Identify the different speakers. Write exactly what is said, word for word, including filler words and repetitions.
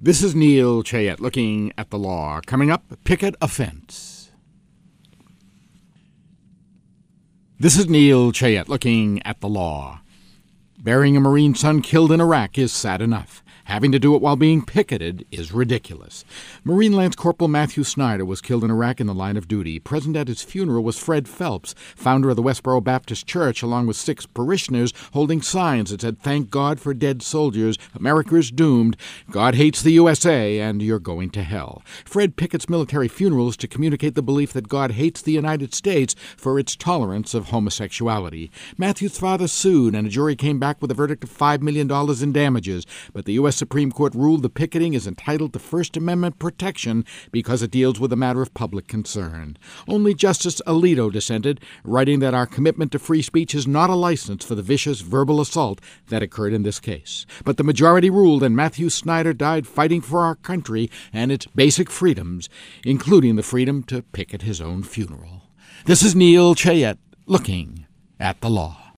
Speaker 1: This is Neil Chayette looking at the law. Coming up, picket offense. This is Neil Chayette looking at the law. Burying a Marine son killed in Iraq is sad enough. Having to do it while being picketed is ridiculous. Marine Lance Corporal Matthew Snyder was killed in Iraq in the line of duty. Present at his funeral was Fred Phelps, founder of the Westboro Baptist Church, along with six parishioners holding signs that said, "Thank God for dead soldiers. America's doomed. God hates the U S A, and you're going to hell." Fred pickets military funerals to communicate the belief that God hates the United States for its tolerance of homosexuality. Matthew's father sued, and a jury came back with a verdict of five million dollars in damages, but the U S Supreme Court ruled the picketing is entitled to First Amendment protection because it deals with a matter of public concern. Only Justice Alito dissented, writing that our commitment to free speech is not a license for the vicious verbal assault that occurred in this case. But the majority ruled, and Matthew Snyder died fighting for our country and its basic freedoms, including the freedom to picket his own funeral. This is Neil Chayette looking at the law.